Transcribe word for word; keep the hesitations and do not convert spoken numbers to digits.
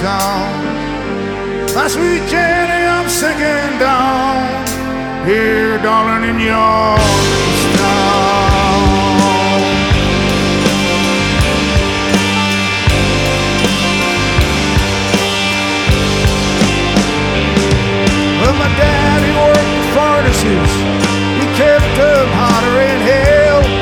town. My sweet Jenny, I'm sinking down here, darling, in Youngstown. Well, my dad